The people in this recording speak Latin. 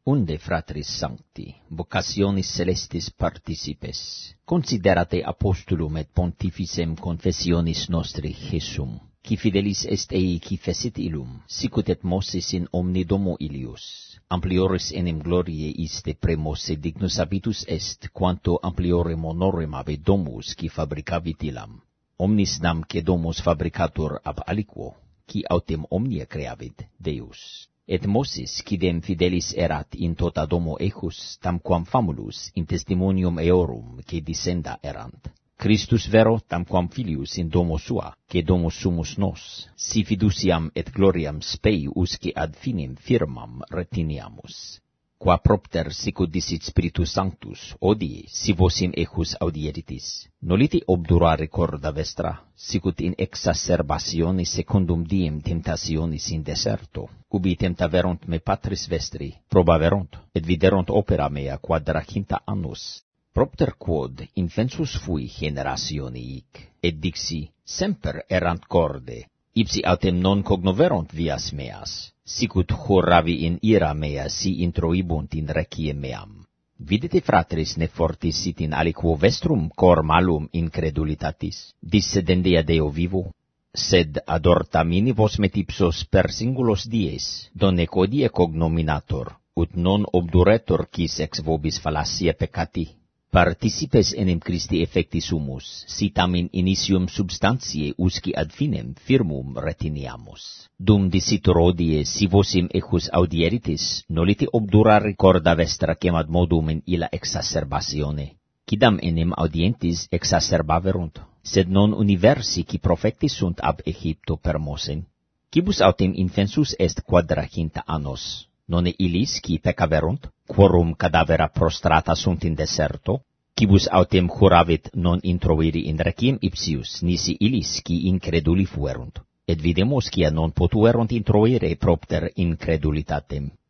Unde fratris sancti, vocationis celestis participes, considerate apostolum et pontificem confessionis nostri Jesum, qui fidelis est ei qui fecit illum, sicut et Moses in omni domo illius. Amplioris enim gloriae iste pre Mose dignus habitus est, quanto ampliorem honorem habe domus qui fabricavit illam. Omnis nam que domus fabricatur ab aliquo, qui autem omnia creavit Deus. Et Moses, quidem fidelis erat in tota domo ejus, tamquam famulus in testimonium eorum que descenda erant. Christus vero, tamquam filius in domo sua, que domus sumus nos, si fiduciam et gloriam spei usque ad finem firmam retiniamus. Qua propter sicut dicit Spiritus Sanctus, odie, si vosim ejus audieritis, noliti obdurare corda vestra, sicut in exacerbationis secundum diem temptationis in deserto, ubi temptaverunt me patris vestri, probaverunt, et viderunt opera mea quadraginta annus. Propter quod infensus fui generatione hic, et dixi, semper erant corde, ipsi autem non cognoverunt vias meas, sicut juravi in ira mea si introibunt in requiem meam. Videte fratres ne fortis sit in aliquo vestrum cor malum incredulitatis, dissedendea Deo vivo, sed ad ortamini vos met ipsos per singulos dies, donec odie cognominator, ut non obduretur quis ex vobis fallacia peccati. Participes enim Christi effecti sumus, si tamen initium substantiae usque ad finem firmum retiniamus. Dum dicitur odie, si vosim ejus audieritis, nolite obdurare corda vestra quem ad modum in illa exacerbatione. Quidam enim audientis exacerbaverunt, sed non universi qui profecti sunt ab Egypto per Mosen. Quibus autem infensus est quadraginta annos, nonne illis qui peccaverunt, quorum cadavera prostrata sunt in deserto, quibus autem juravit non introiri in requiem ipsius, nisi illis qui increduli fuerunt, et videmus quia non potuerunt introire propter incredulitatem.